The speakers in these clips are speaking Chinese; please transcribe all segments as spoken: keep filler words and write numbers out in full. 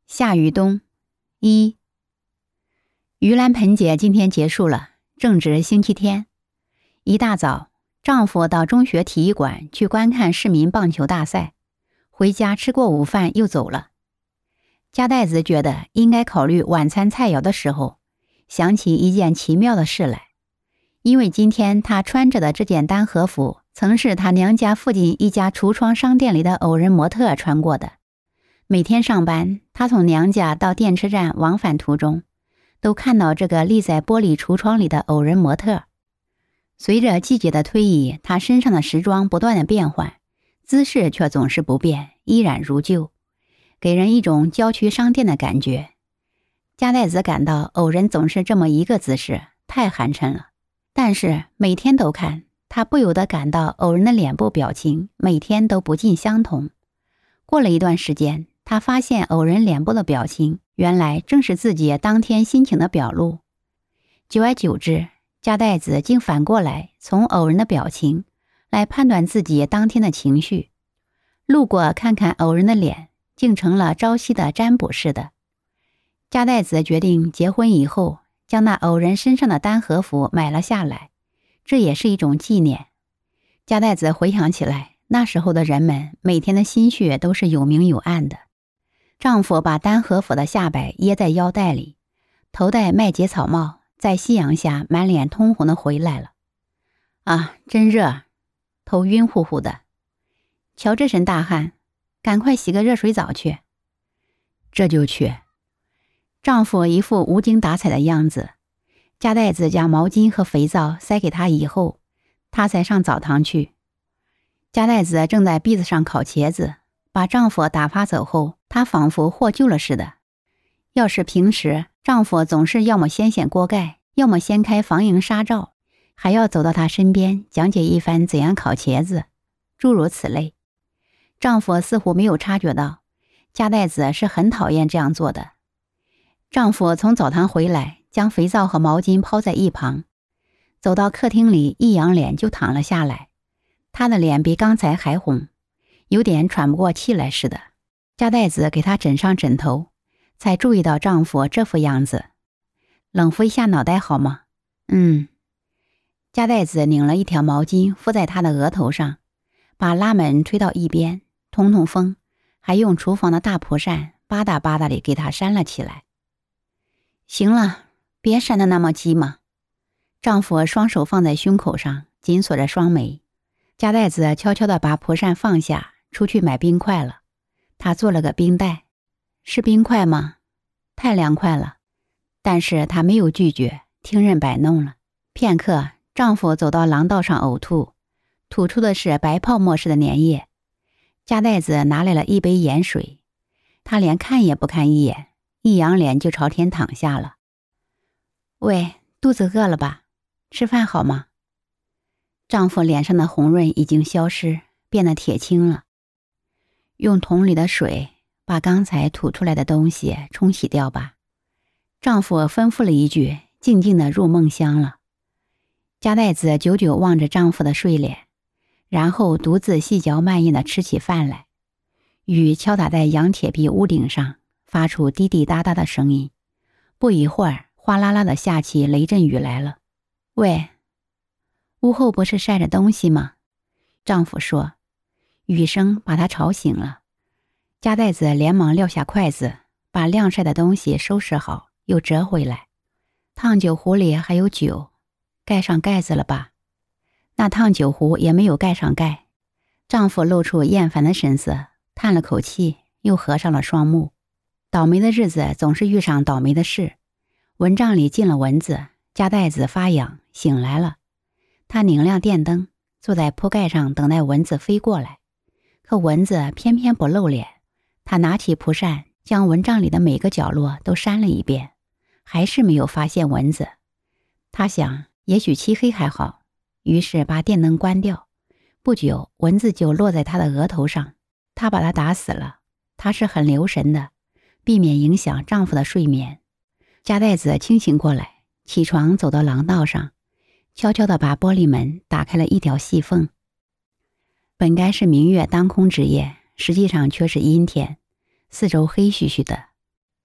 夏雨冬一。盂兰盆节今天结束了，正值星期天。一大早，丈夫到中学体育馆去观看市民棒球大赛，回家吃过午饭又走了。加代子觉得应该考虑晚餐菜肴的时候，想起一件奇妙的事来。因为今天她穿着的这件单和服，曾是她娘家附近一家橱窗商店里的偶人模特穿过的。每天上班，她从娘家到电车站往返途中，都看到这个立在玻璃橱窗里的偶人模特。随着季节的推移，她身上的时装不断的变换，姿势却总是不变，依然如旧，给人一种郊区商店的感觉。加代子感到偶人总是这么一个姿势，太寒碜了。但是每天都看，她不由得感到偶人的脸部表情每天都不尽相同。过了一段时间，她发现偶人脸部的表情原来正是自己当天心情的表露。久而久之，加代子竟反过来从偶人的表情来判断自己当天的情绪。路过看看偶人的脸，竟成了朝夕的占卜似的。加代子决定结婚以后将那偶人身上的单和服买了下来，这也是一种纪念。加代子回想起来，那时候的人们每天的心血都是有明有暗的。丈夫把单和服的下摆掖在腰带里，头戴麦秸草帽，在夕阳下满脸通红的回来了。啊，真热，头晕乎乎的。瞧这身大汗，赶快洗个热水澡去。这就去。丈夫一副无精打采的样子。加代子将毛巾和肥皂塞给他以后，他才上澡堂去。加代子正在篦子上烤茄子，把丈夫打发走后，她仿佛获救了似的。要是平时，丈夫总是要么掀掀锅盖，要么掀开防蝇纱罩，还要走到她身边讲解一番怎样烤茄子，诸如此类。丈夫似乎没有察觉到，加代子是很讨厌这样做的。丈夫从澡堂回来，将肥皂和毛巾抛在一旁，走到客厅里，一仰脸就躺了下来。他的脸比刚才还红，有点喘不过气来似的。加代子给他枕上枕头，才注意到丈夫这副样子。冷敷一下脑袋好吗？嗯。加代子拧了一条毛巾敷在他的额头上，把拉门推到一边，通通风，还用厨房的大蒲扇吧嗒吧嗒地给他扇了起来。行了，别扇得那么急嘛。丈夫双手放在胸口上，紧锁着双眉。加代子悄悄地把蒲扇放下，出去买冰块了。她做了个冰袋。是冰块吗？太凉快了。但是她没有拒绝，听任摆弄了。片刻，丈夫走到廊道上呕吐，吐出的是白泡沫似的粘液。加代子拿来了一杯盐水，她连看也不看一眼，一仰脸就朝天躺下了。喂，肚子饿了吧？吃饭好吗？丈夫脸上的红润已经消失，变得铁青了。用桶里的水把刚才吐出来的东西冲洗掉吧。丈夫吩咐了一句，静静地入梦乡了。加代子久久望着丈夫的睡脸，然后独自细嚼慢咽地吃起饭来。雨敲打在羊铁壁屋顶上，发出滴滴答答的声音。不一会儿，哗啦啦的下起雷阵雨来了。喂，屋后不是晒着东西吗？丈夫说。雨声把他吵醒了。加代子连忙撂下筷子，把晾晒的东西收拾好，又折回来。烫酒壶里还有酒，盖上盖子了吧？那烫酒壶也没有盖上盖。丈夫露出厌烦的神色，叹了口气，又合上了双目。倒霉的日子总是遇上倒霉的事。蚊帐里进了蚊子，加代子发痒，醒来了。她拧亮电灯，坐在铺盖上等待蚊子飞过来。可蚊子偏偏不露脸。她拿起蒲扇，将蚊帐里的每个角落都扇了一遍，还是没有发现蚊子。她想，也许漆黑还好，于是把电灯关掉。不久，蚊子就落在她的额头上。她把它打死了。她是很留神的，避免影响丈夫的睡眠。加代子清醒过来，起床走到廊道上，悄悄地把玻璃门打开了一条细缝。本该是明月当空之夜，实际上却是阴天，四周黑黢黢的。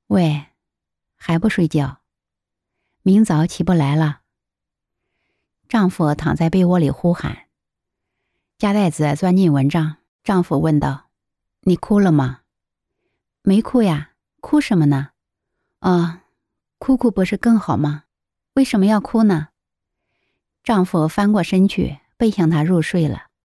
喂，还不睡觉？明早起不来了。丈夫躺在被窝里呼喊。夹带子钻进蚊帐，丈夫问道：你哭了吗？没哭呀，哭什么呢？哦，哭哭不是更好吗？为什么要哭呢？丈夫翻过身去，背向她入睡了。